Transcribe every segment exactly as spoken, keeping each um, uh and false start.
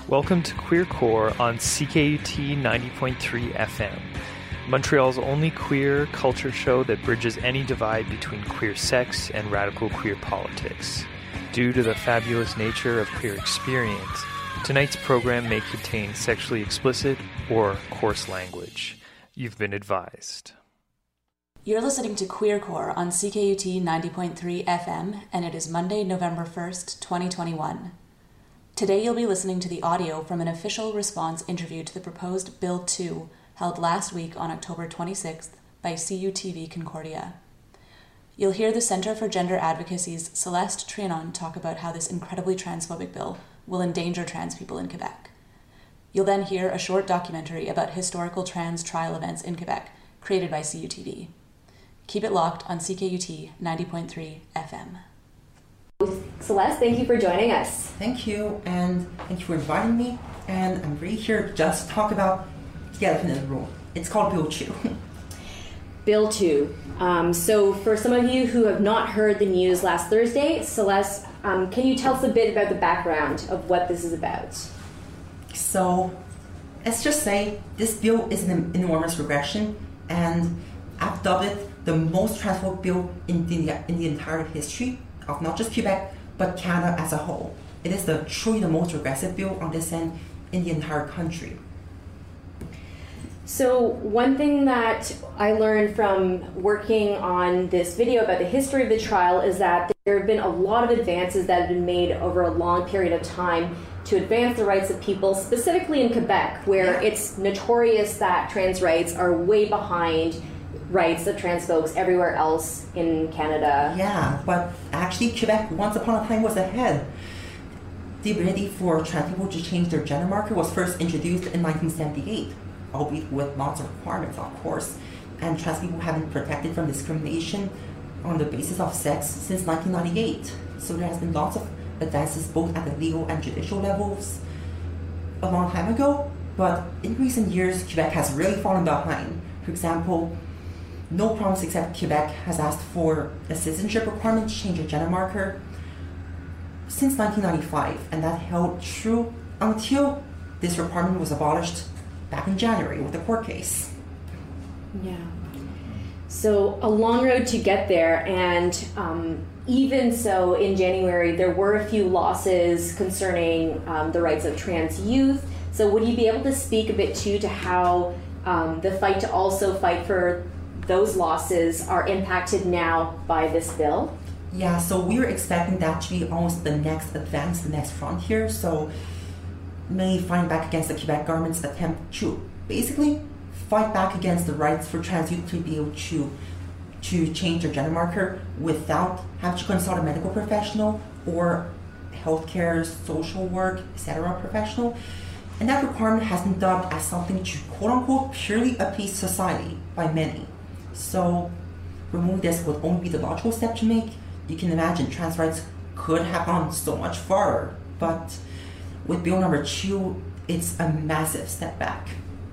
Welcome to Queer Core on C K U T ninety point three F M, Montreal's only queer culture show that bridges any divide between queer sex and radical queer politics. Due to the fabulous nature of queer experience, tonight's program may contain sexually explicit or coarse language. You've been advised. You're listening to Queer Core on C K U T ninety point three F M, and it is Monday, November first, twenty twenty-one. Today you'll be listening to the audio from an official response interview to the proposed Bill two held last week on October twenty-sixth by C U T V Concordia. You'll hear the Centre for Gender Advocacy's Celeste Trianon talk about how this incredibly transphobic bill will endanger trans people in Quebec. You'll then hear a short documentary about historical trans trial events in Quebec, created by C U T V. Keep it locked on C K U T ninety point three F M. Celeste, thank you for joining us. Thank you, and thank you for inviting me. And I'm really here just to talk about the elephant in the room. It's called Bill two. Bill two. Um, so for some of you who have not heard the news last Thursday, Celeste, um, can you tell us a bit about the background of what this is about? So, let's just say this bill is an enormous regression, and I've dubbed it the most transphobic bill in the, in the entire history of not just Quebec, but Canada as a whole. It is the truly the most regressive bill on this end in the entire country. So one thing that I learned from working on this video about the history of the trial is that there have been a lot of advances that have been made over a long period of time to advance the rights of people, specifically in Quebec, where yeah. it's notorious that trans rights are way behind rights of trans folks everywhere else in Canada. Yeah, but actually Quebec once upon a time was ahead. The ability for trans people to change their gender marker was first introduced in nineteen seventy-eight, albeit with lots of requirements, of course. And trans people have been protected from discrimination on the basis of sex since nineteen ninety-eight. So there has been lots of advances both at the legal and judicial levels a long time ago, but in recent years Quebec has really fallen behind. For example, no province except Quebec has asked for a citizenship requirement to change your gender marker since nineteen ninety-five, and that held true until this requirement was abolished back in January with the court case. Yeah. So a long road to get there, and um, even so, in January there were a few losses concerning um, the rights of trans youth. So would you be able to speak a bit too to how um, the fight to also fight for those losses are impacted now by this bill? Yeah, so we were expecting that to be almost the next advance, the next frontier. So mainly fighting back against the Quebec government's attempt to basically fight back against the rights for trans youth to be able to to change their gender marker without having to consult a medical professional or healthcare, social work, et cetera professional. And that requirement has been dubbed as something to quote-unquote purely appease society by many. So removing this would only be the logical step to make. You can imagine trans rights could have gone so much farther, but with bill number two, it's a massive step back.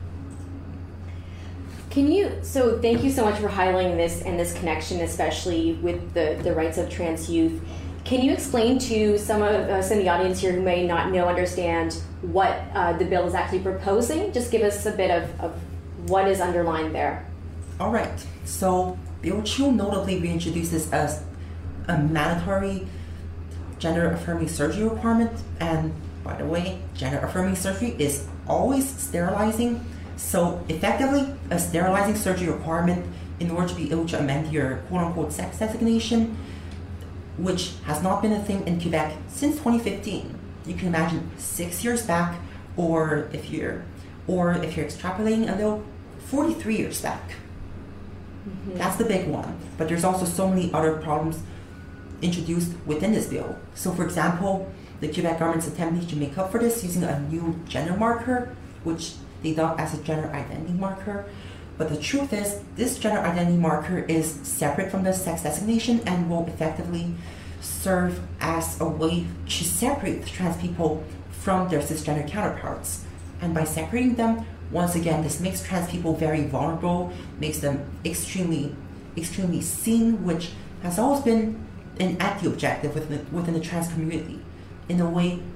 Can you, so thank you so much for highlighting this and this connection, especially with the, the rights of trans youth. Can you explain to some of, uh, some of the audience here who may not know, understand what uh, the bill is actually proposing? Just give us a bit of, of what is underlined there. All right, so Bill two notably reintroduces a, a mandatory gender-affirming surgery requirement, and by the way, gender-affirming surgery is always sterilizing, so effectively a sterilizing surgery requirement in order to be able to amend your quote-unquote sex designation, which has not been a thing in Quebec since twenty fifteen. You can imagine six years back, or if you're, or if you're extrapolating a little, forty-three years back. Mm-hmm. That's the big one, but there's also so many other problems introduced within this bill. So for example, the Quebec government's attempting to make up for this using a new gender marker, which they dub as a gender identity marker. But the truth is, this gender identity marker is separate from the sex designation and will effectively serve as a way to separate trans people from their cisgender counterparts. And by separating them, once again, this makes trans people very vulnerable, makes them extremely, extremely seen, which has always been an anti-objective within the, within the trans community. In a way,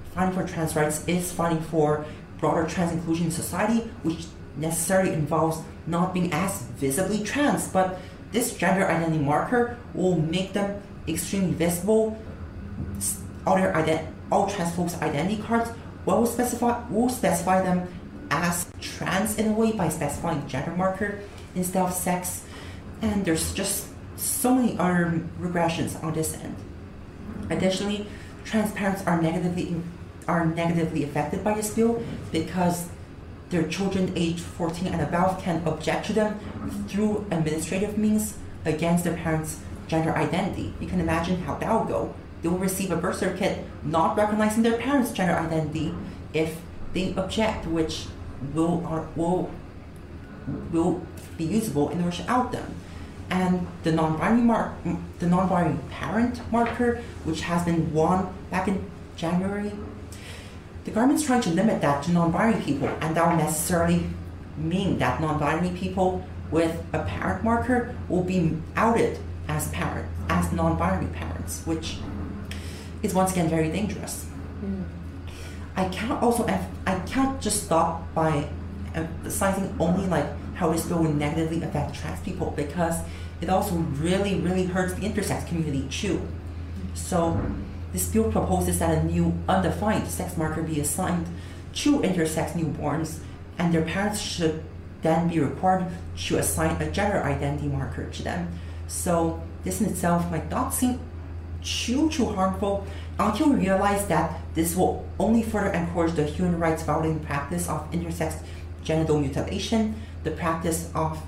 fighting for trans rights is fighting for broader trans inclusion in society, which necessarily involves not being as visibly trans, but this gender identity marker will make them extremely visible. All their ident- all trans folks' identity cards will specify will specify them as trans in a way by specifying gender marker instead of sex, and there's just so many other regressions on this end. Additionally, trans parents are negatively are negatively affected by this bill because their children aged fourteen and above can object to them through administrative means against their parents' gender identity. You can imagine how that will go. They will receive a birth certificate not recognizing their parents' gender identity if they object, which will are, will will be usable in order to out them. And the non-binary mark, the non-binary parent marker, which has been won back in January, the government's trying to limit that to non-binary people, and that will necessarily mean that non-binary people with a parent marker will be outed as parent, as non-binary parents, which is once again very dangerous. Mm. I can't also, I can't just stop by emphasizing only like how this bill will negatively affect trans people, because it also really, really hurts the intersex community too. So this bill proposes that a new undefined sex marker be assigned to intersex newborns, and their parents should then be required to assign a gender identity marker to them. So this in itself might not seem too, too harmful until we realize that this will only further encourage the human rights violating practice of intersex genital mutilation, the practice of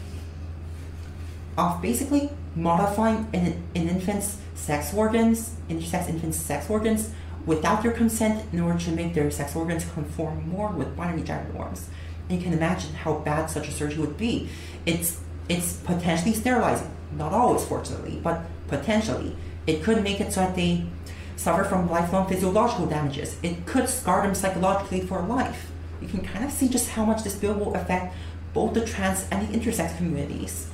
of basically modifying an, an infant's sex organs, intersex infant's sex organs, without their consent in order to make their sex organs conform more with binary gender norms. And you can imagine how bad such a surgery would be. It's it's potentially sterilizing, not always fortunately, but potentially. It could make it so that they suffer from lifelong physiological damages. It could scar them psychologically for life. You can kind of see just how much this bill will affect both the trans and the intersex communities.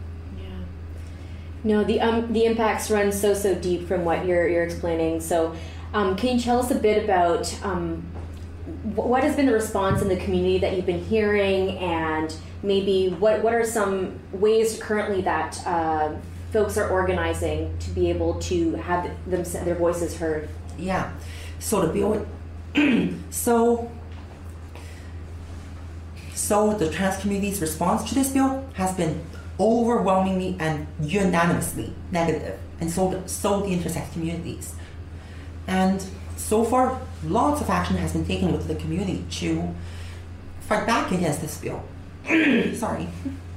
No, the um the impacts run so so deep from what you're you're explaining. So, um, can you tell us a bit about um, what has been the response in the community that you've been hearing, and maybe what what are some ways currently that uh, folks are organizing to be able to have them their voices heard? Yeah. So the bill, so so the trans community's response to this bill has been overwhelmingly and unanimously negative, and so so the intersex communities. And so far, lots of action has been taken with the community to fight back against this bill. Sorry.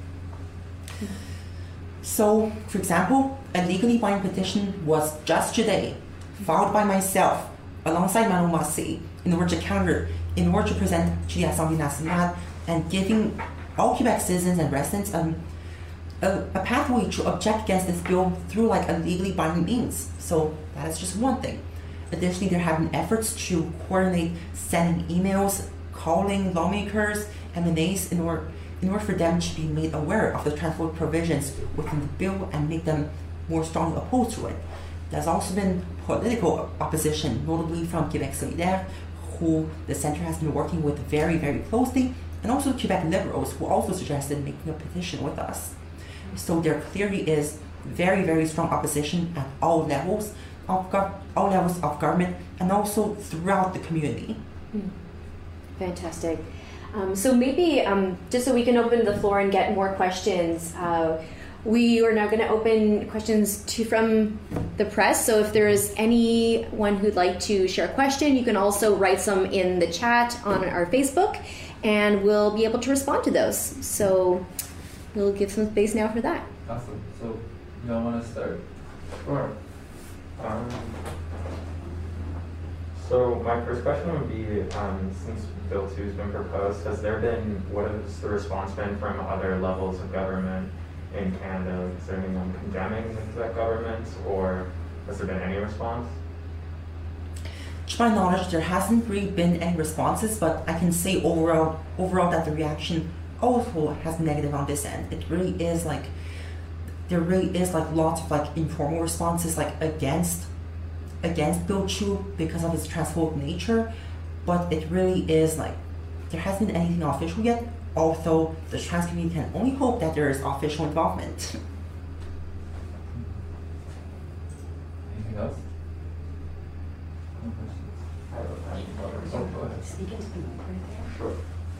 So, for example, a legally binding petition was just today filed by myself alongside Manon Massé in order to counter, in order to present to the Assemblée nationale and giving all Quebec citizens and residents um, A, a pathway to object against this bill through like a legally binding means. So that is just one thing. Additionally, there have been efforts to coordinate sending emails, calling lawmakers, M N As in order in order for them to be made aware of the transport provisions within the bill and make them more strongly opposed to it. There's also been political opposition, notably from Québec Solidaire, who the Centre has been working with very, very closely, and also Quebec Liberals, who also suggested making a petition with us. So there clearly is very, very strong opposition at all levels of gov- all levels of government, and also throughout the community. Mm. Fantastic. Um, so maybe um, just so we can open the floor and get more questions, uh, we are now going to open questions to from the press. So if there is anyone who'd like to share a question, you can also write some in the chat on our Facebook, and we'll be able to respond to those. So we'll give some space now for that. Awesome. So, y'all want to start? Sure. Um, so my first question would be, um, since Bill two has been proposed, has there been, what has the response been from other levels of government in Canada? Is there anyone condemning the Quebec government, or has there been any response? To my knowledge, there hasn't really been any responses, but I can say overall, overall that the reaction also has been negative on this end. It really is like, there really is like lots of like informal responses like against against Bill two because of its transphobic nature, but it really is like, there hasn't been anything official yet, although the trans community can only hope that there is official involvement. Anything else? Sure.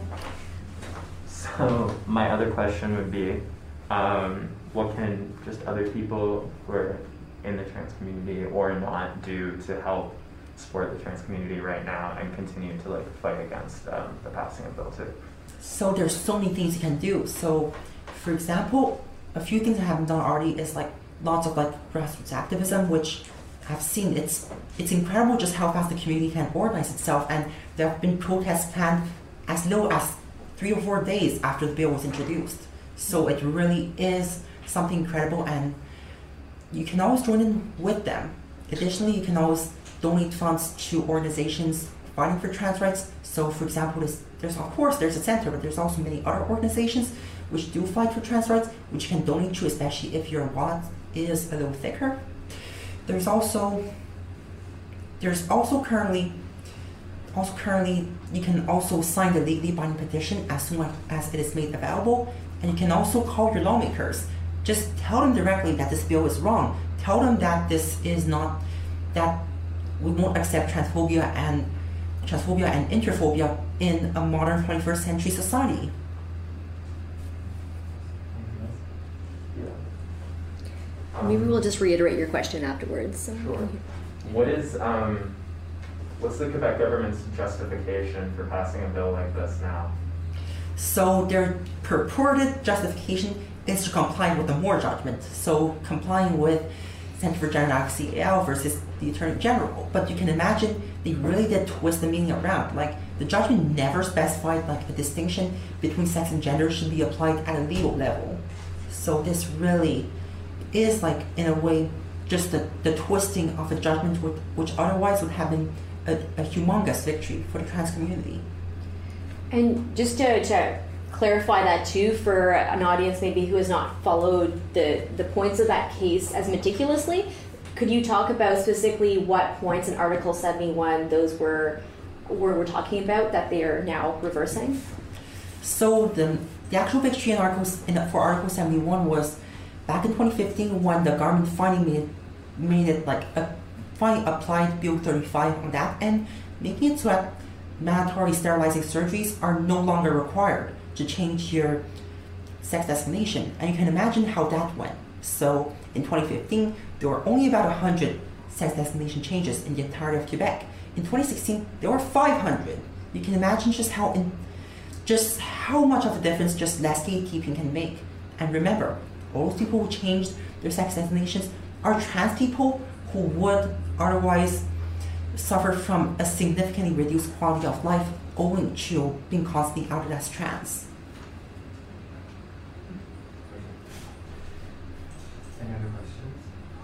So my other question would be, um, what can just other people who are in the trans community or not do to help support the trans community right now and continue to like fight against um, the passing of Bill two? So there's so many things you can do. So, for example, a few things I haven't done already is like lots of like grassroots activism, which I've seen. It's it's incredible just how fast the community can organize itself, and there have been protests planned as low as three or four days after the bill was introduced. So it really is something incredible, and you can always join in with them. Additionally, you can always donate funds to organizations fighting for trans rights. So, for example, there's, there's of course there's a center, but there's also many other organizations which do fight for trans rights, which you can donate to, especially if your wallet is a little thicker. There's also there's also currently also currently you can also sign the legally binding petition as soon as it is made available, and you can also call your lawmakers. Just tell them directly that this bill is wrong. Tell them that this is not that we won't accept transphobia and transphobia and interphobia in a modern twenty-first century society. Um, Maybe we'll just reiterate your question afterwards. So. Sure. What is um, what's the Quebec government's justification for passing a bill like this now? So their purported justification is to comply with the Moore judgment. So complying with Center for Gender Advocacy A L versus the Attorney General. But you can imagine they really did twist the meaning around. Like the judgment never specified like a distinction between sex and gender should be applied at a legal level. So this really is like in a way just the, the twisting of a judgment which, which otherwise would have been a, a humongous victory for the trans community. And just to, to clarify that too for an audience maybe who has not followed the, the points of that case as meticulously, could you talk about specifically what points in Article seventy-one those were were we're talking about that they are now reversing? So the, the actual victory in Articles, in, for Article seventy-one was back in twenty fifteen when the government finally made, made it like a, finally applied Bill thirty-five on that end, making it so that mandatory sterilizing surgeries are no longer required to change your sex designation. And you can imagine how that went. So in twenty fifteen, there were only about one hundred sex designation changes in the entirety of Quebec. In twenty sixteen, there were five hundred. You can imagine just how in, just how much of a difference just less gatekeeping can make. And remember, all those people who changed their sex designations are trans people who would otherwise suffer from a significantly reduced quality of life owing to being constantly outed as trans. Any other questions?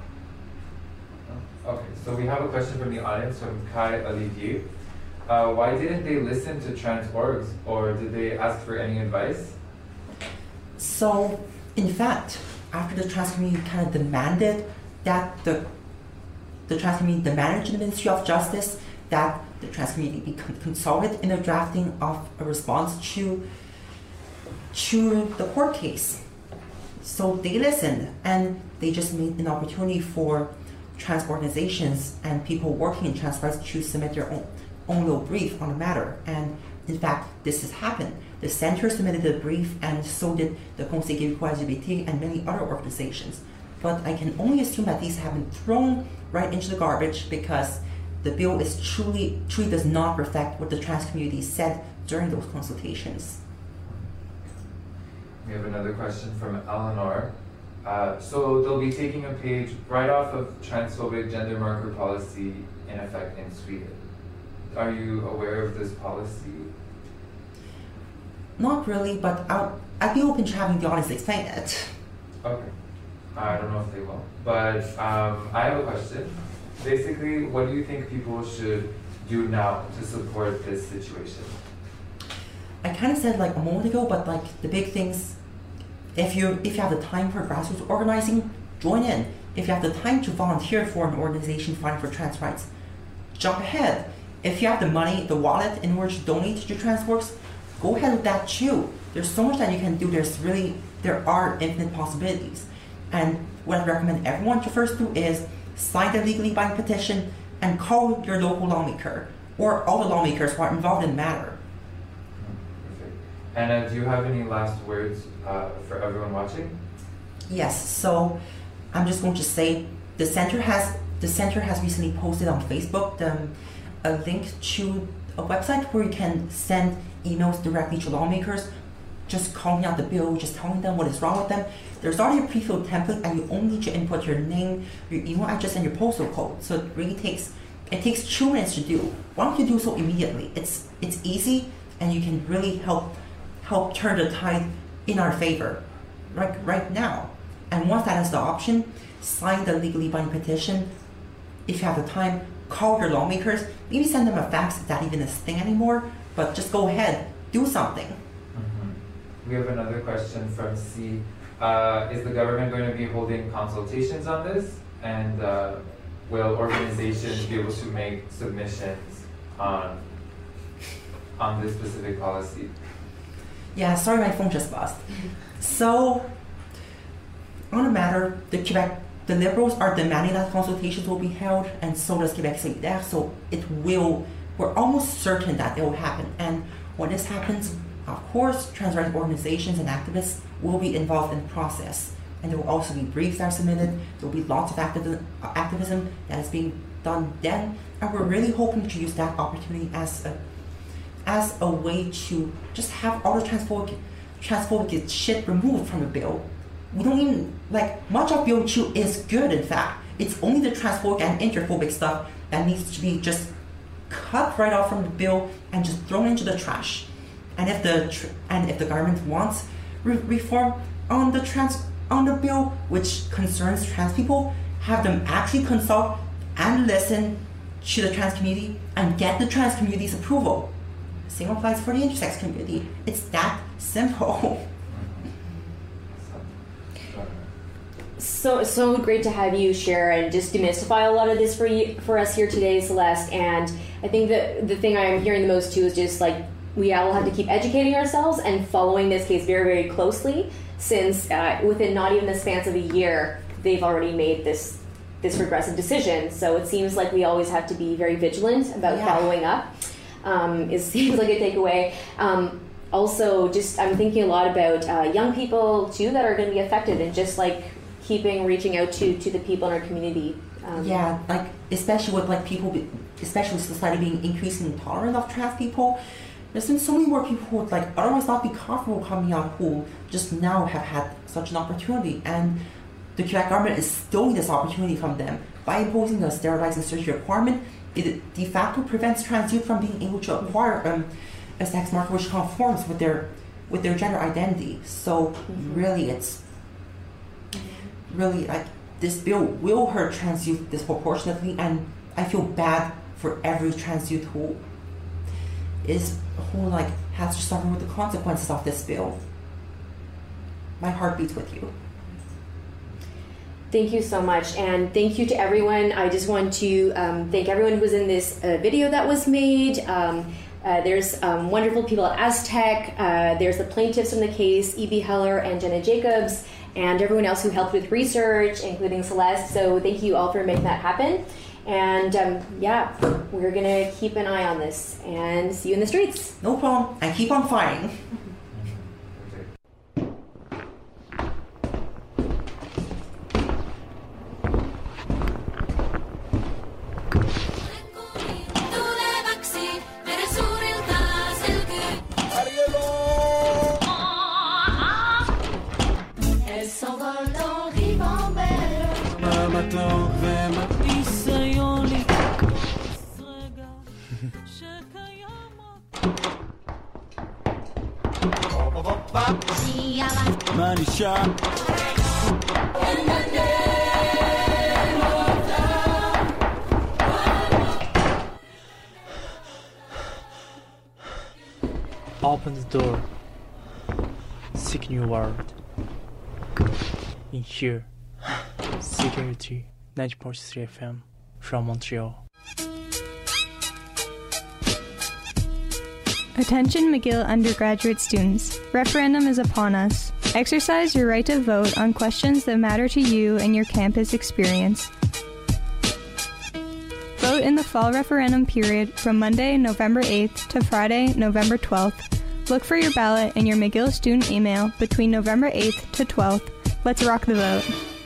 No? Okay, so we have a question from the audience from Kai Olivier. Uh, why didn't they listen to trans orgs, or did they ask for any advice? So, in fact, after the trans community kind of demanded that the the trans community demanded to the Ministry of Justice that the trans community be con- consulted in the drafting of a response to to the court case. So they listened, and they just made an opportunity for trans organizations and people working in trans rights to submit their own, own little brief on the matter. And in fact, this has happened. The center submitted a brief, and so did the Conseil Québécois L G B T and many other organizations. But I can only assume that these have been thrown right into the garbage because the bill is truly, truly does not reflect what the trans community said during those consultations. We have another question from Eleanor. Uh, so they'll be taking a page right off of transphobic gender marker policy in effect in Sweden. Are you aware of this policy? Not really, but I'll, I'd be open to having the audience explain it. Okay. I don't know if they will. But um, I have a question. Basically, what do you think people should do now to support this situation? I kind of said like a moment ago, but like the big things, if you if you have the time for grassroots organizing, join in. If you have the time to volunteer for an organization fighting for trans rights, jump ahead. If you have the money, the wallet in order to donate to trans works, go ahead with that too. There's so much that you can do. There's really, there are infinite possibilities. And what I recommend everyone to first do is sign the legally binding petition and call your local lawmaker or all the lawmakers who are involved in the matter. Perfect. Anna, do you have any last words uh, for everyone watching? Yes, so I'm just going to say the center has the center has recently posted on Facebook the, a link to a website where you can send emails directly to lawmakers, just calling out the bill, just telling them what is wrong with them. There's already a pre-filled template, and you only need to input your name, your email address, and your postal code. So it really takes it takes two minutes to do. Why don't you do so immediately? It's it's easy, and you can really help help turn the tide in our favor, right right now. And once that is the option, sign the legally binding petition. If you have the time, call your lawmakers. Maybe send them a fax if that even is a thing anymore. But just go ahead, do something. Mm-hmm. We have another question from C. Uh, is the government going to be holding consultations on this? And uh, will organizations be able to make submissions on on this specific policy? Yeah, sorry, my phone just buzzed. So, on the matter, the Quebec, the Liberals are demanding that consultations will be held, and so does Quebec Solidaire. So it will. We're almost certain that it will happen. And when this happens, of course, trans rights organizations and activists will be involved in the process. And there will also be briefs that are submitted. There will be lots of activ- activism that is being done then. And we're really hoping to use that opportunity as a, as a way to just have all the transphobic, transphobic shit removed from the bill. We don't even, like, much of Bill two is good, in fact. It's only the transphobic and interphobic stuff that needs to be just cut right off from the bill and just thrown into the trash. And if the tr- and if the government wants re- reform on the trans on the bill, which concerns trans people, have them actually consult and listen to the trans community and get the trans community's approval. Same applies for the intersex community. It's that simple. So so great to have you share and just demystify a lot of this for you for us here today, Celeste. And I think that the thing I'm hearing the most too is just like we all have to keep educating ourselves and following this case very, very closely, since uh, within not even the span of a year, they've already made this this regressive decision. So it seems like we always have to be very vigilant about yeah. following up. Um, it seems like a takeaway. Um, also, just I'm thinking a lot about uh, young people too that are going to be affected, and just like keeping reaching out to to the people in our community. Um, yeah, like especially with like people, be, especially with society being increasingly intolerant of trans people. There's been so many more people who would like otherwise not be comfortable coming out who just now have had such an opportunity, and the Quebec government is stealing this opportunity from them by imposing a sterilizing surgery requirement. It de facto prevents trans youth from being able to acquire um, a sex marker which conforms with their with their gender identity. So mm-hmm. really, it's really like this bill will hurt trans youth disproportionately, and I feel bad for every trans youth who is who like has to suffer with the consequences of this bill. My heart beats with you. Thank you so much, and thank you to everyone. I just want to um, thank everyone who was in this uh, video that was made. Um, uh, there's um, wonderful people at Aztec. Uh, there's the plaintiffs in the case, E B Heller and Jenna Jacobs, and everyone else who helped with research, including Celeste. So thank you all for making that happen. And um, yeah, we're gonna keep an eye on this and see you in the streets. No problem, and keep on fighting. Open the door. Seek new world. In here. C K U T ninety point three F M from Montreal. Attention McGill undergraduate students. Referendum is upon us. Exercise your right to vote on questions that matter to you and your campus experience. Vote in the fall referendum period from Monday, November eighth to Friday, November twelfth. Look for your ballot in your McGill student email between November eighth to twelfth. Let's rock the vote.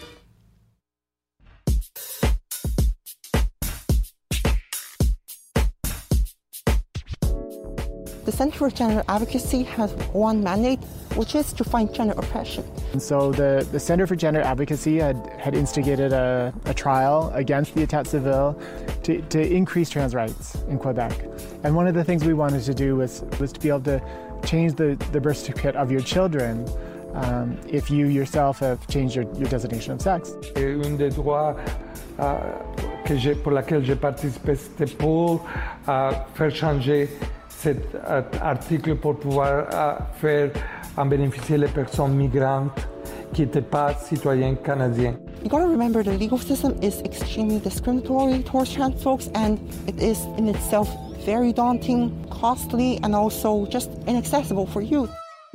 The Center for Gender Advocacy has one mandate, which is to fight gender oppression. And so the, the Center for Gender Advocacy had, had instigated a, a trial against the État civil to, to increase trans rights in Quebec. And one of the things we wanted to do was, was to be able to change the, the birth certificate of your children um, if you yourself have changed your, your designation of sex. Un des droits uh, que j'ai, pour laquelle j'ai participé, c'était pour uh, faire changer cet uh, article pour pouvoir uh, faire en bénéficier les personnes migrantes qui n'étaient pas citoyens canadiens. You gotta remember the legal system is extremely discriminatory towards trans folks, and it is in itself very daunting, costly, and also just inaccessible for youth.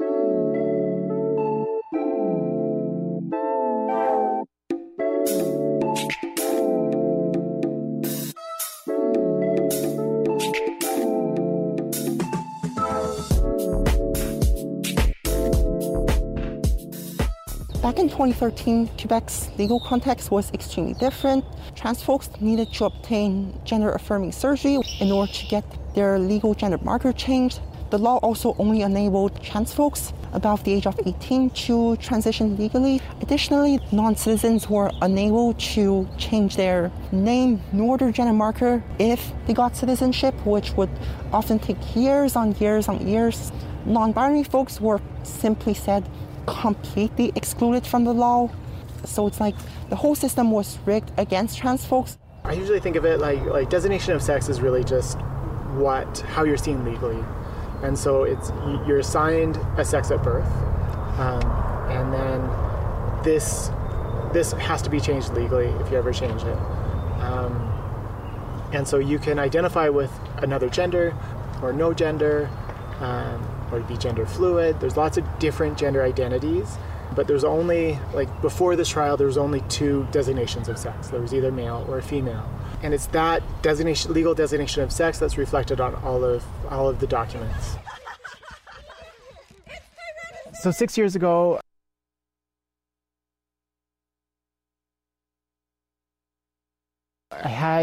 Back in twenty thirteen, Quebec's legal context was extremely different. Trans folks needed to obtain gender-affirming surgery in order to get their legal gender marker changed. The law also only enabled trans folks above the age of eighteen to transition legally. Additionally, non-citizens were unable to change their name nor their gender marker if they got citizenship, which would often take years on years on years. Non-binary folks were simply said completely excluded from the law. So it's like the whole system was rigged against trans folks. I usually think of it like like designation of sex is really just what how you're seen legally, and so it's you're assigned a sex at birth, um, and then this this has to be changed legally if you ever change it, um, and so you can identify with another gender or no gender. Um, or be gender fluid. There's lots of different gender identities, but there's only, like before this trial, there was only two designations of sex. There was either male or female. And it's that designation, legal designation of sex that's reflected on all of all of the documents. So six years ago, I had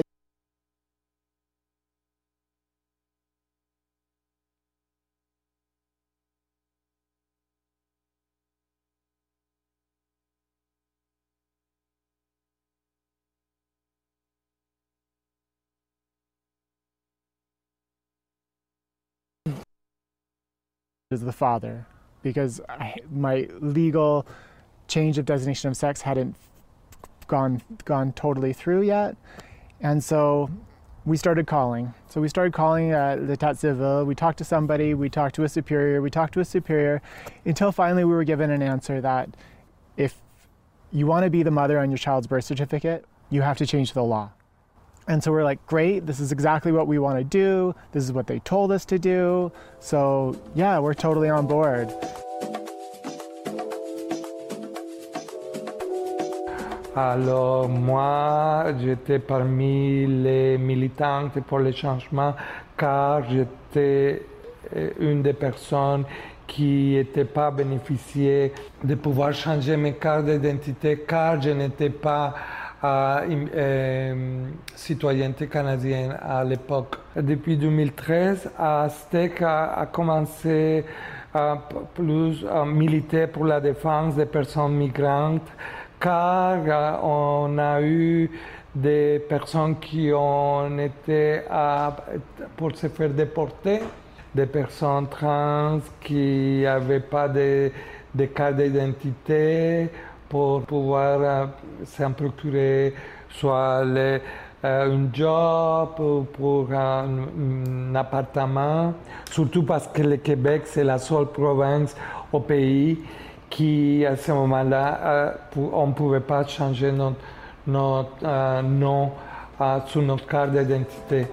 as the father, because I, my legal change of designation of sex hadn't gone gone totally through yet, and so we started calling. So we started calling uh, l'État civil. We talked to somebody. We talked to a superior. We talked to a superior, until finally we were given an answer that if you want to be the mother on your child's birth certificate, you have to change the law. And so we're like, great, this is exactly what we want to do. This is what they told us to do. So yeah, we're totally on board. Alors moi, j'étais parmi les militantes pour le changement, car j'étais une des personnes qui n'était pas bénéficiée de pouvoir changer mes cartes d'identité, car je n'étais pas Euh, euh, citoyenneté canadienne à l'époque. Depuis deux mille treize, Aztec a, a commencé à plus à militer pour la défense des personnes migrantes, car euh, on a eu des personnes qui ont été à, pour se faire déporter, des personnes trans qui n'avaient pas de, de carte d'identité, pour pouvoir euh, s'en procurer soit le, euh, un job ou pour un, un appartement, surtout parce que le Québec, c'est la seule province au pays qui à ce moment-là, euh, on ne pouvait pas changer notre, notre euh, nom euh, sur notre carte d'identité.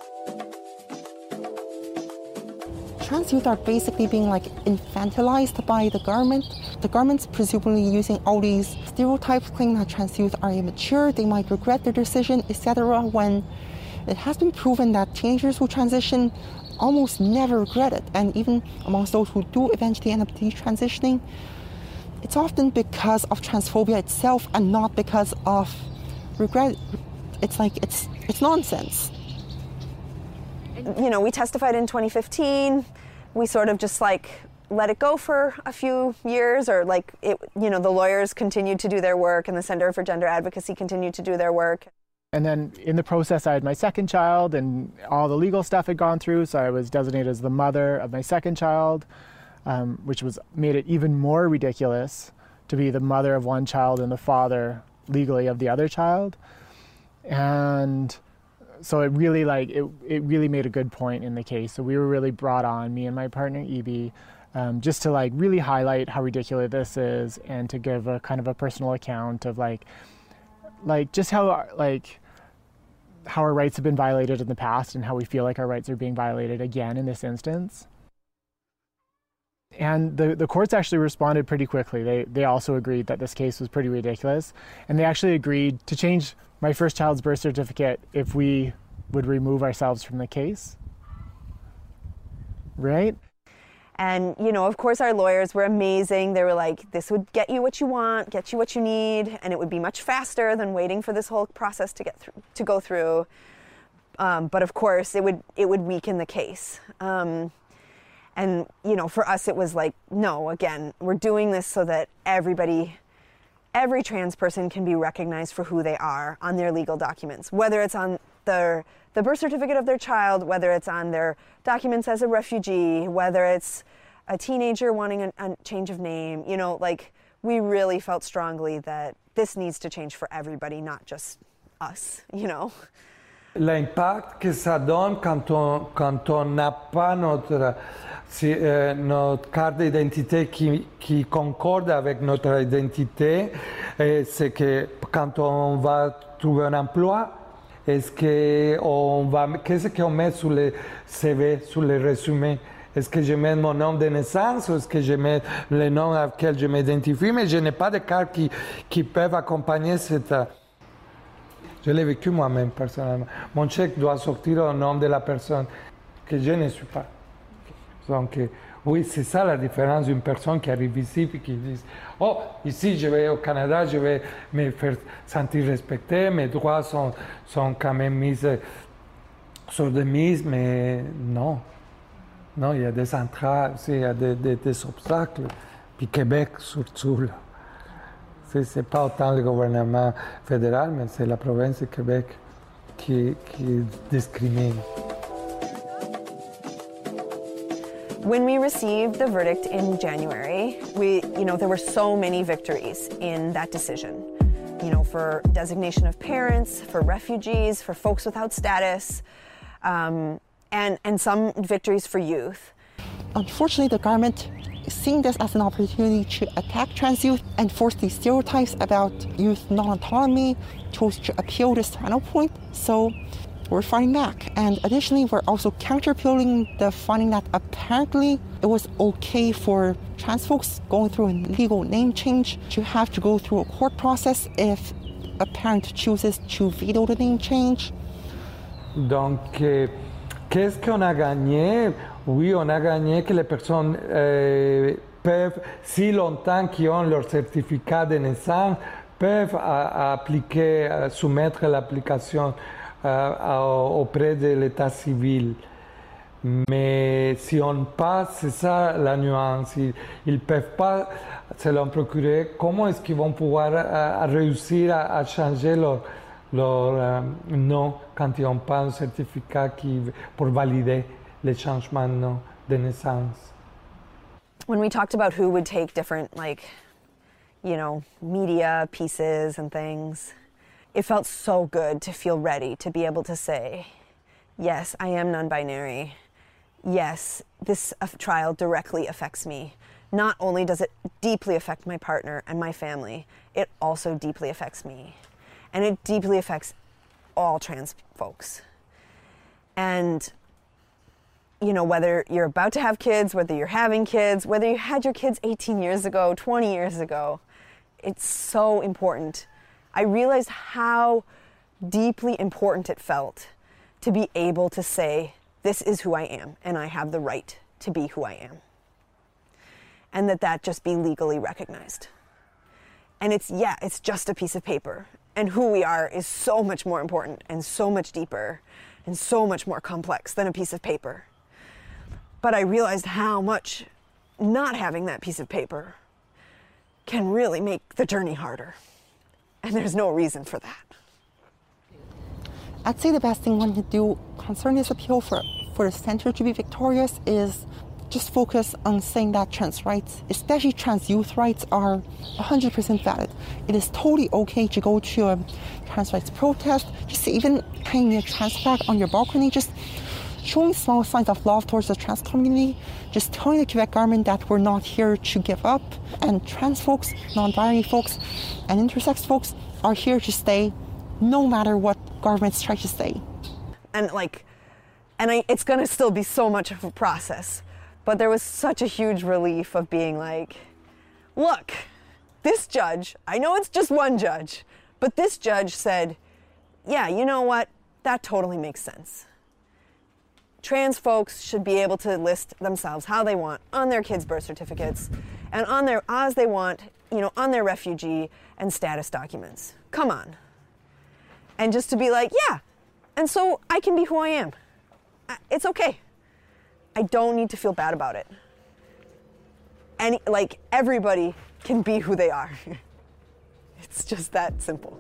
Trans youth are basically being like infantilized by the government. The government's presumably using all these stereotypes, claiming that trans youth are immature, they might regret their decision, et cetera. When it has been proven that teenagers who transition almost never regret it, and even amongst those who do eventually end up detransitioning, it's often because of transphobia itself and not because of regret. It's like it's it's nonsense. You know, we testified in twenty fifteen. We sort of just like let it go for a few years, or like it, you know, the lawyers continued to do their work and the Center for Gender Advocacy continued to do their work. And then in the process, I had my second child and all the legal stuff had gone through. So I was designated as the mother of my second child, um, which was made it even more ridiculous to be the mother of one child and the father legally of the other child. And so it really like it, it really made a good point in the case. So we were really brought on, me and my partner Evie, um, just to like really highlight how ridiculous this is and to give a kind of a personal account of like like just how like how our rights have been violated in the past and how we feel like our rights are being violated again in this instance. And the, the courts actually responded pretty quickly. They they also agreed that this case was pretty ridiculous, and they actually agreed to change my first child's birth certificate if we would remove ourselves from the case. Right? And, you know, of course our lawyers were amazing. They were like, this would get you what you want, get you what you need, and it would be much faster than waiting for this whole process to get through, to go through. Um, but of course, it would it would weaken the case. Um, and, you know, for us, it was like, no, again, we're doing this so that everybody, every trans person can be recognized for who they are on their legal documents, whether it's on their, the birth certificate of their child, whether it's on their documents as a refugee, whether it's a teenager wanting a, a change of name. You know, like, we really felt strongly that this needs to change for everybody, not just us, you know. L'impact que ça donne quand on quand on n'a pas notre si, euh, notre carte d'identité qui qui concorde avec notre identité, c'est que quand on va trouver un emploi, est-ce que on va qu'est-ce qu'on met sur le C V, sur le résumé? Est-ce que je mets mon nom de naissance ou est-ce que je mets le nom avec lequel je m'identifie? Mais je n'ai pas de cartes qui qui peuvent accompagner cette. Je l'ai vécu moi-même personnellement. Mon chèque doit sortir au nom de la personne que je ne suis pas. Donc, oui, c'est ça la différence d'une personne qui arrive ici et qui dit « Oh, ici, je vais au Canada, je vais me faire sentir respecté, mes droits sont, sont quand même mis sur des mises, mais non. Non, il y a des entraves, il y a des, des, des obstacles. Puis Québec, surtout, là. C'est pas autant le gouvernement fédéral, mais c'est la province de Québec qui, qui discrimine. When we received the verdict in January, we, you know, there were so many victories in that decision. You know, for designation of parents, for refugees, for folks without status, um, and, and some victories for youth. Unfortunately, the government seeing this as an opportunity to attack trans youth and force these stereotypes about youth non-autonomy, chose to appeal this final point. So we're fighting back. And additionally, we're also counter-appealing the finding that apparently it was okay for trans folks going through a legal name change to have to go through a court process if a parent chooses to veto the name change. Donc, euh, qu'est-ce qu'on a gagné? Oui, on a gagné que les personnes euh, peuvent, si longtemps qu'ils ont leur certificat de naissance, peuvent à, à appliquer, à soumettre l'application euh, auprès de l'état civil. Mais si on passe, c'est ça la nuance. Ils ne peuvent pas se l'en procurer. Comment est-ce qu'ils vont pouvoir à, à réussir à, à changer leur, leur euh, nom quand ils n'ont pas un certificat qui, pour valider les changements de nom de naissance? When we talked about who would take different, like, you know, media pieces and things, it felt so good to feel ready to be able to say, yes, I am non-binary. Yes, this uh, trial directly affects me. not only does it deeply affect my partner and my family, it also deeply affects me. And it deeply affects all trans folks. And, you know, whether you're about to have kids, whether you're having kids, whether you had your kids eighteen years ago, twenty years ago, it's so important. I realized how deeply important it felt to be able to say, this is who I am, and I have the right to be who I am. And that that just be legally recognized. And it's, yeah, it's just a piece of paper. And who we are is so much more important and so much deeper and so much more complex than a piece of paper. But I realized how much not having that piece of paper can really make the journey harder. And there's no reason for that. I'd say the best thing one can do concerning this appeal for, for the center to be victorious is just focus on saying that trans rights, especially trans youth rights, are one hundred percent valid. It is totally okay to go to a trans rights protest, just even hanging a trans flag on your balcony, just showing small signs of love towards the trans community, just telling the Quebec government that we're not here to give up, and trans folks, non-binary folks, and intersex folks are here to stay no matter what governments try to say. And like, and I, it's gonna still be so much of a process, but there was such a huge relief of being like, look, this judge, I know it's just one judge, but this judge said, yeah, you know what, that totally makes sense. Trans folks should be able to list themselves how they want on their kids' birth certificates and on their, as they want, you know, on their refugee and status documents. Come on. And just to be like, yeah, and so I can be who I am. It's okay. I don't need to feel bad about it. And like, everybody can be who they are. It's just that simple.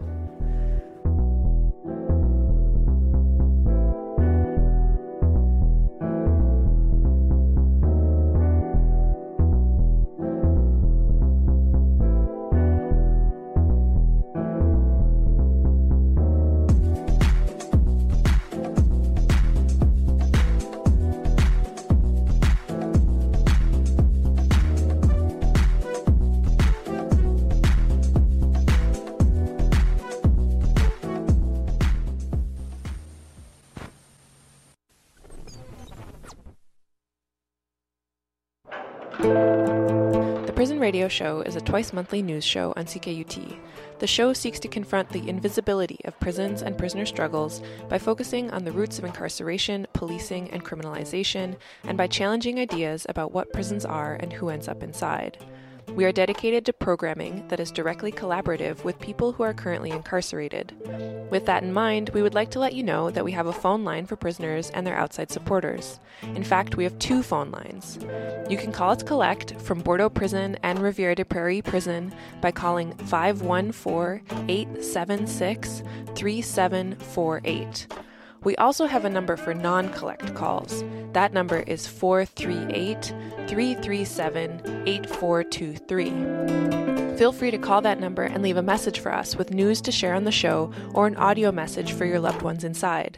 The Prison Radio Show is a twice-monthly news show on C K U T. The show seeks to confront the invisibility of prisons and prisoner struggles by focusing on the roots of incarceration, policing, and criminalization, and by challenging ideas about what prisons are and who ends up inside. We are dedicated to programming that is directly collaborative with people who are currently incarcerated. With that in mind, we would like to let you know that we have a phone line for prisoners and their outside supporters. In fact, we have two phone lines. You can call us collect from Bordeaux Prison and Rivière des Prairies Prison by calling five one four, eight seven six, three seven four eight. We also have a number for non-collect calls. That number is four three eight, three three seven, eight four two three. Feel free to call that number and leave a message for us with news to share on the show or an audio message for your loved ones inside.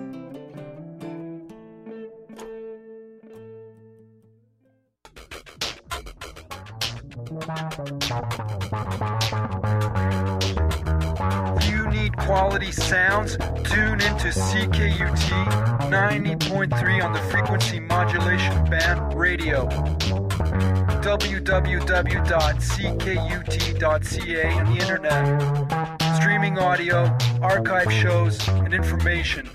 You need quality sounds? Tune into C K U T ninety point three on the frequency modulation band radio. w w w dot c k u t dot c a on the internet. Streaming audio, archive shows, and information.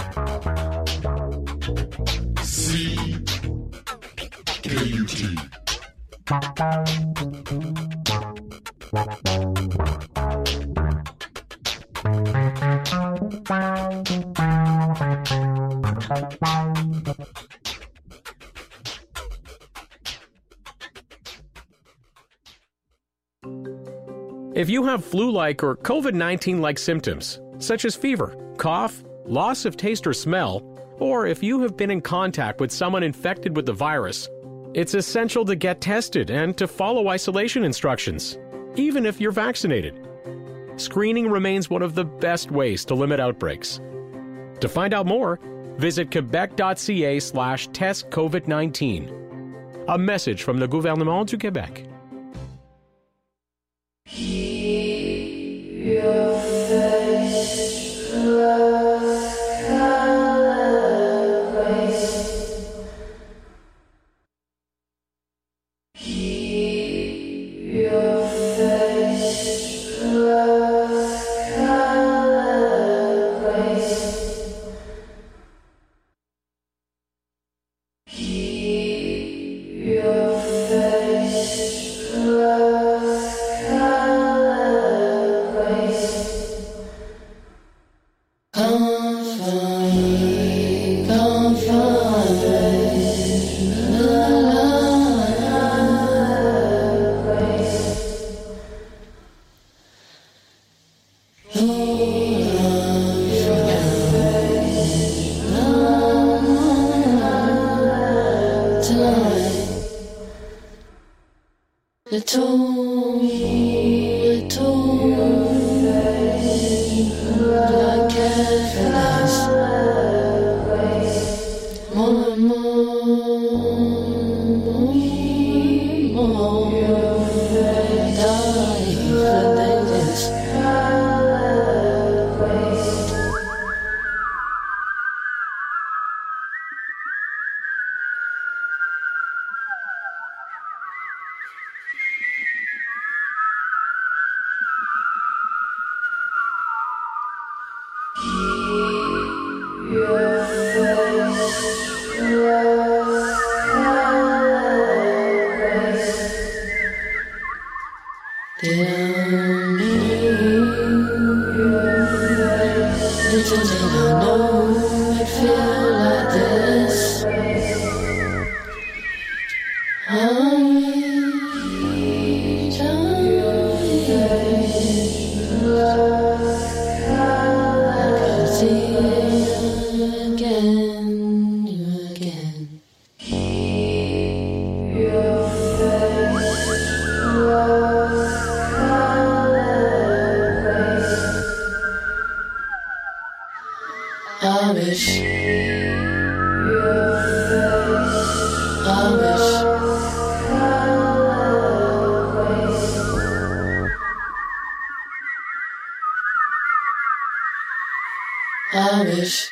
C K U T. If you have flu-like or COVID nineteen-like symptoms, such as fever, cough, loss of taste or smell, or if you have been in contact with someone infected with the virus, it's essential to get tested and to follow isolation instructions, even if you're vaccinated. Screening remains one of the best ways to limit outbreaks. To find out more, visit quebec dot c a slash test covid nineteen. A message from le gouvernement du Québec. Your face, love, color, grace. Your face, love, color, grace. Your face, love, color, grace. Come find, come find love, grace. Hold on for time. The tone, the tone, like happiness. More and more, more, more, dying for this. Your face, love, color, grace. Did I know your face? Little did I know it'd feel like this. I'm weak, I'm weak, love, color, I see you again, you again. Your face, love, color, grace. I wish your face, I wish color, grace. I wish.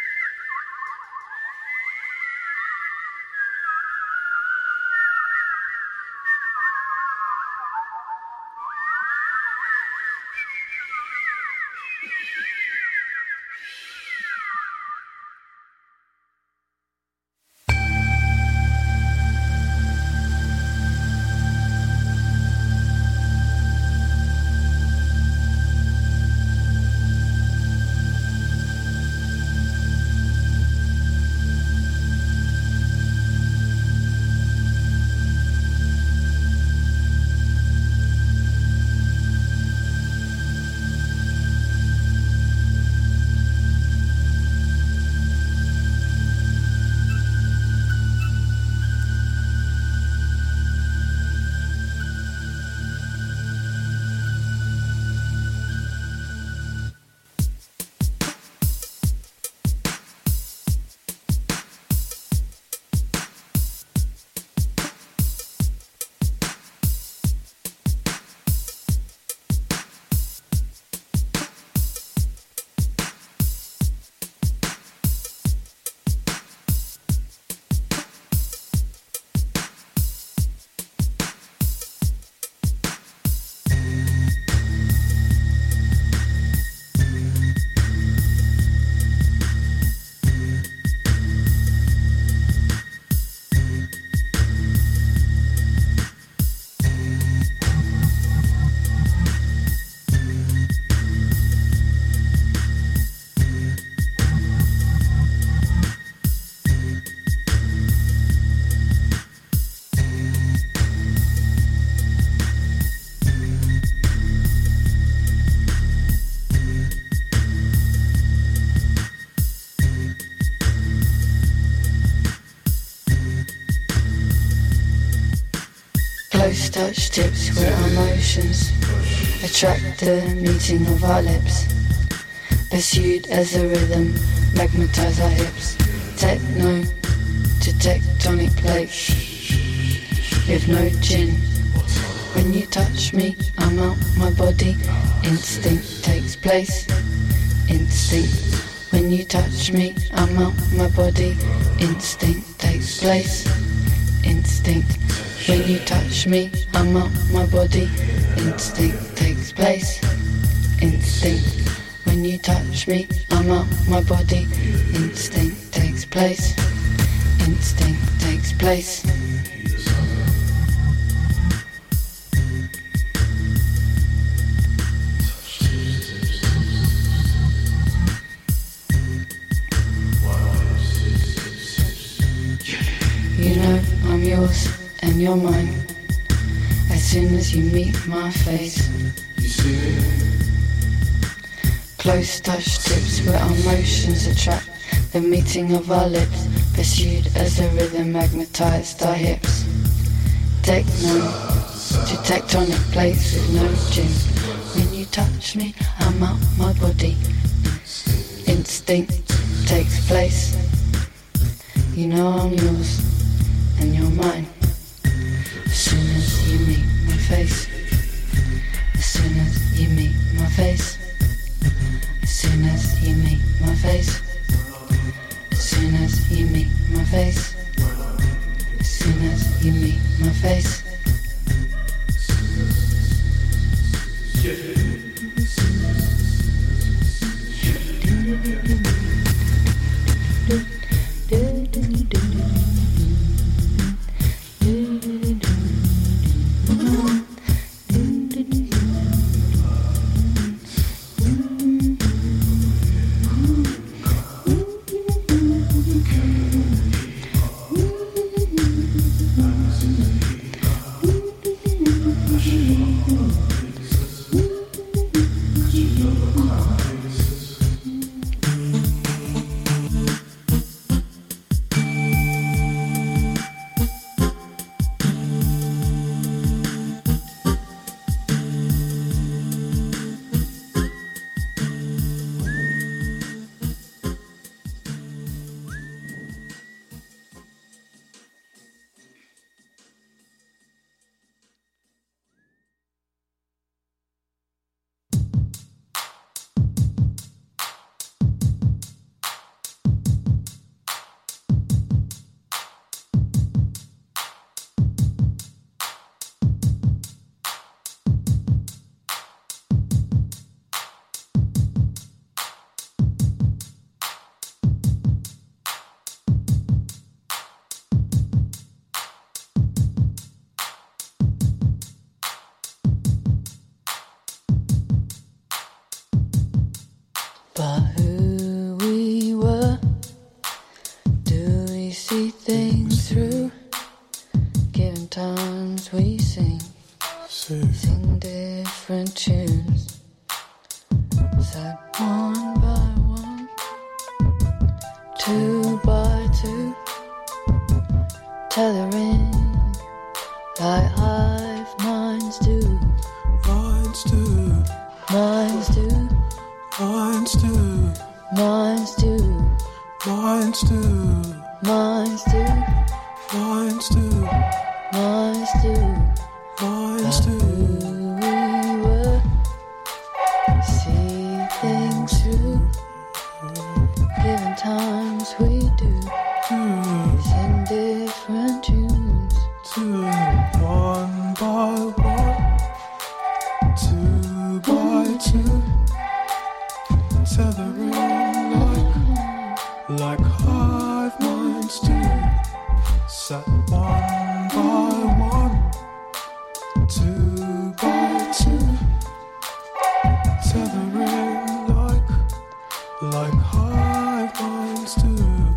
Close touch tips with our motions, attract the meeting of our lips, pursued as a rhythm, magnetize our hips, techno to tectonic plates, with no gin. When you touch me, I'm out my body. Instinct takes place. Instinct. When you touch me, I'm out my body. Instinct takes place. Instinct. When you touch me, I'm out my body. Instinct takes place. Instinct. When you touch me, I'm out my body. Instinct takes place. Instinct takes place. You know I'm yours and you're mine. As soon as you meet my face. You see me? Close touch tips where our motions attract. The meeting of our lips, pursued as a rhythm magnetized our hips. Techno to tectonic plates with no gym. When you touch me, I'm out my body. Instinct takes place. You know I'm yours and you're mine. As soon as you meet my face. As soon as you meet my face. As soon as you meet my face. As soon as you meet my face. As soon as you meet my face. But who we were, do we see things through? Given times we sing, sing different tunes. Sad one by one, two by two, tethering like hive minds do. Minds do. Minds do. Minds do. Minds do. Minds do. Minds do. Minds do. Minds do. Minds do. Who we were, see things through. Given times we do. Sing different tunes. Two, one by one, two by two. Tethering like, like hive minds do. Set one by one, two by two. Tethering like, like hive minds do.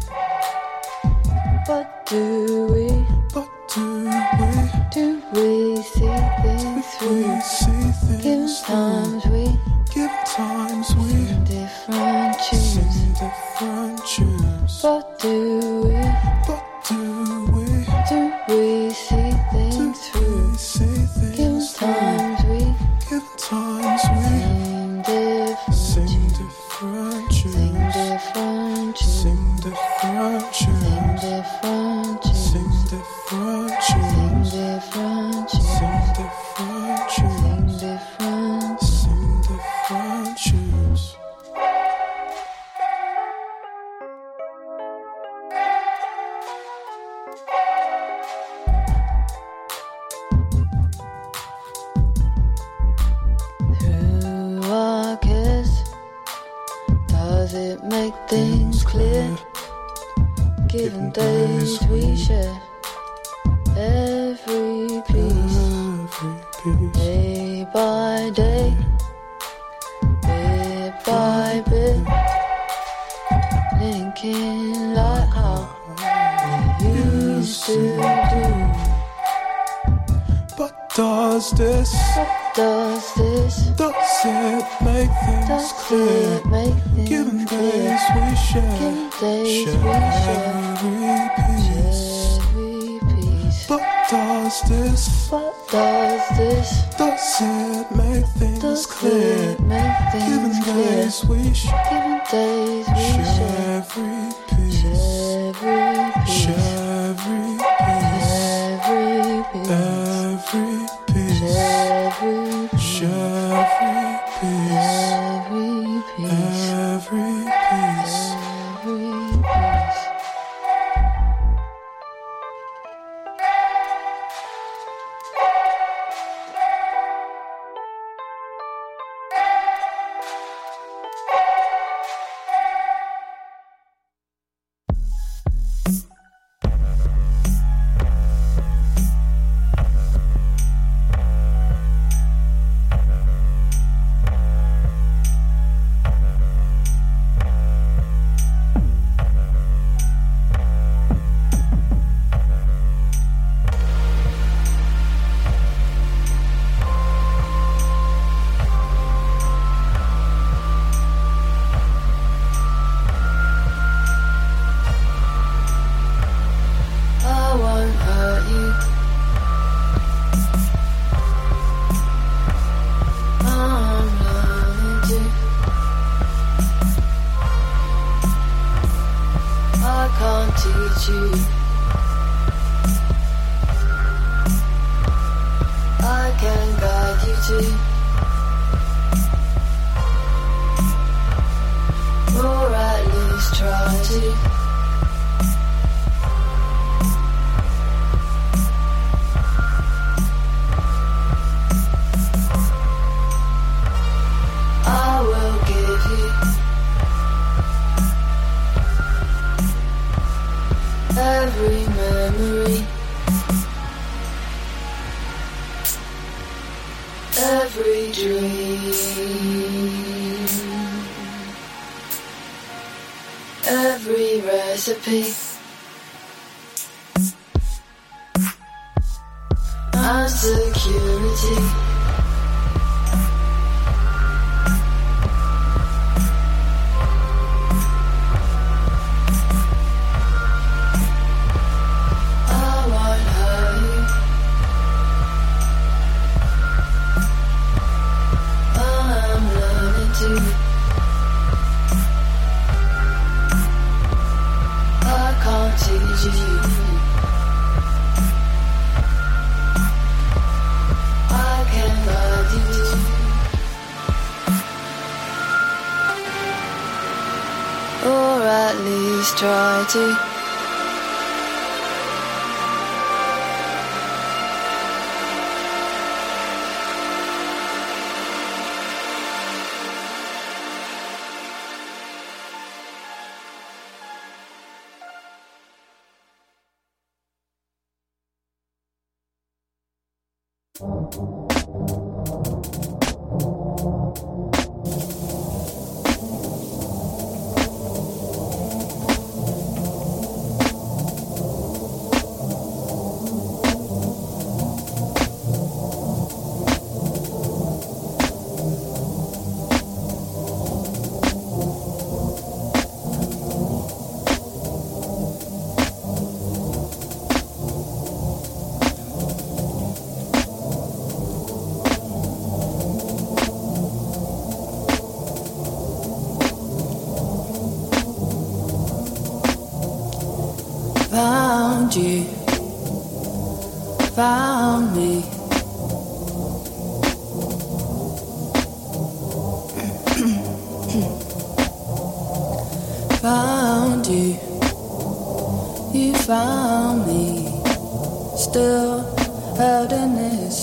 But do we, but do we, do we see things through? We see things Given times we, Given times we sing different tunes. Sing different tunes. But do we? But do we? Do we see things through? We see things Given times we. Given times we sing different sing different tunes. Sing different tunes. Sing different tunes. Sing different tunes. Sing different different tunes. Sing different tunes. Sing different. Sing different tunes. Through our kiss, does it make things clear? Given days we share every piece, day by day, bit by bit, linking like how we used to do. But does this, But does this, does it make things does clear? it make things Given clear? days we share, Given days share we share every piece. every piece. But does this, But does this, does it make things does clear? it make things Given clear? days we share, Given days we share share every piece. every piece. Share every piece. Every piece. Every piece. Every piece. Share every piece. Every piece. Every piece. Every piece. I won't hurt you. I'm learning to. I can't teach you. I can guide you to. Or at least try to. I will give you every memory, every dream, every recipe, and security. I won't hurt you. I'm learning to. I can't teach you. I can guide you. Or at least try to. Found you found me. Found you, you found me, still held in this,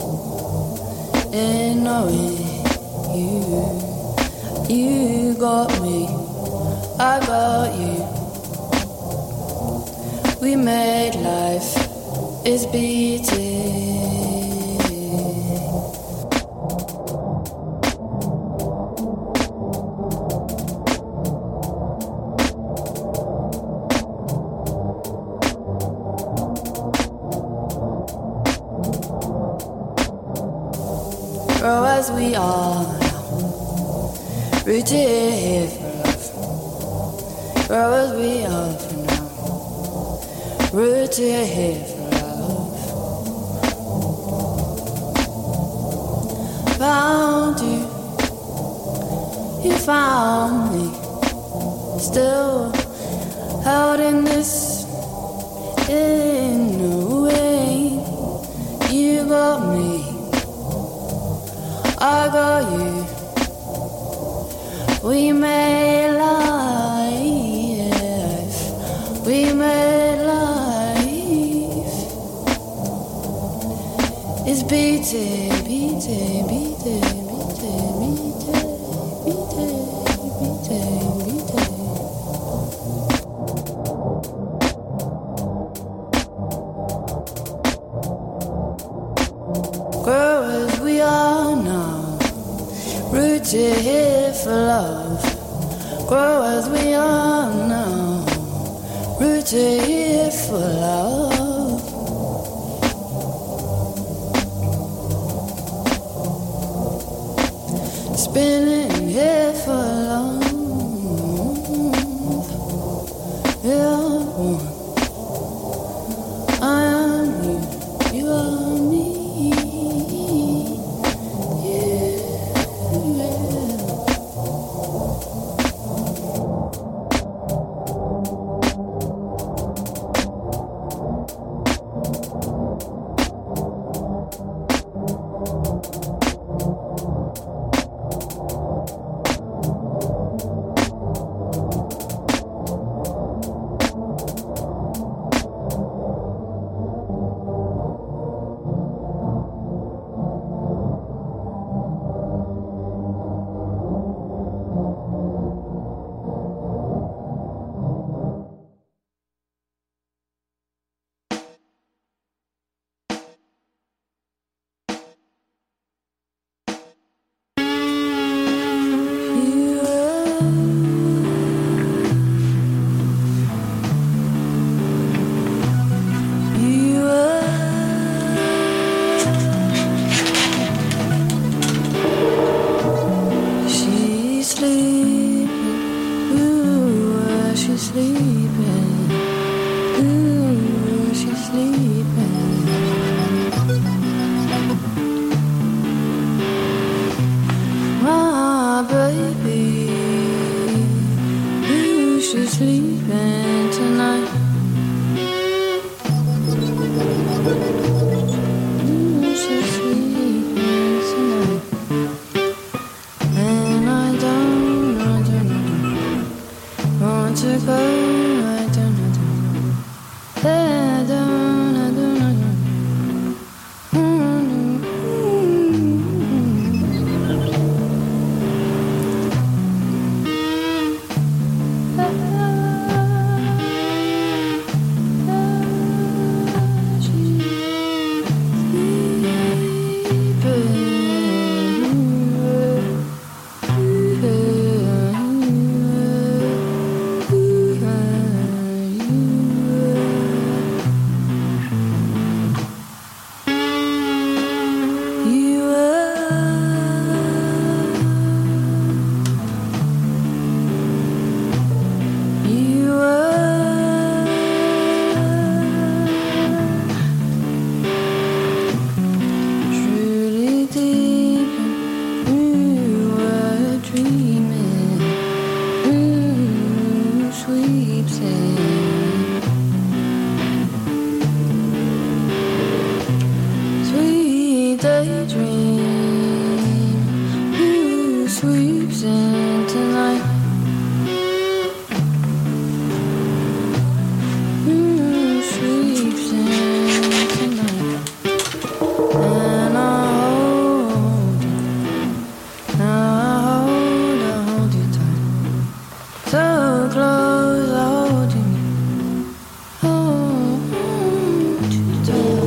in knowing you, you got me, I got you, we made life, it's beating. Grow as we are, rooted here for love. Grow as we are for now, rooted here for love. Found you, you found me, still held in this, in a way. You got me, I got you, we made life, we made life, it's beating, beating, beating, beating, beating, beating, beating, beating. Grow as we are now, rooted here for love. Grow as we are now, rooted here for love. Spinning here for love. Yeah, one. I am you, you are me. daydream. Who sweeps into night? Who sweeps into night? And I hold you. Now I hold, I hold you tight. So close, I hold you. Hold you tight.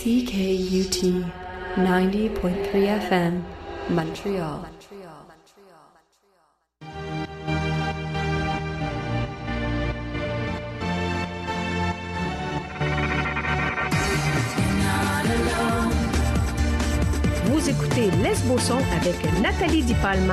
C K U T ninety point three F M, Montreal. Vous écoutez Lesbo-son avec Nathalie Di Palma.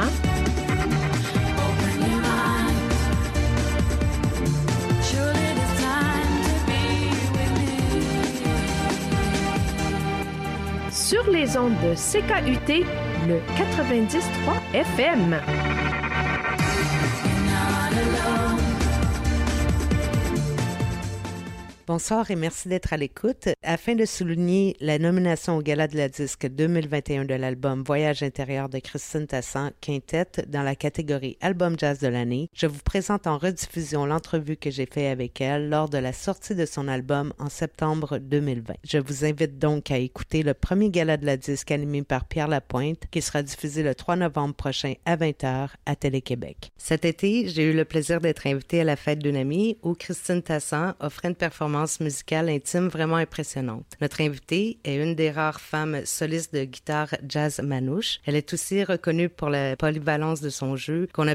Sur les ondes de C K U T, le quatre-vingt-dix point trois F M. Bonsoir et merci d'être à l'écoute. Afin de souligner la nomination au Gala de la Disque deux mille vingt et un de l'album Voyage intérieur de Christine Tassan, quintette, dans la catégorie Album Jazz de l'année, je vous présente en rediffusion l'entrevue que j'ai faite avec elle lors de la sortie de son album en septembre deux mille vingt. Je vous invite donc à écouter le premier Gala de la Disque animé par Pierre Lapointe, qui sera diffusé le trois novembre prochain à vingt heures à Télé-Québec. Cet été, j'ai eu le plaisir d'être invitée à la fête d'une amie où Christine Tassan offrait une performance musicale intime vraiment impressionnante. Notre invitée est une des rares femmes solistes de guitare jazz manouche. Elle est aussi reconnue pour la polyvalence de son jeu qu'on a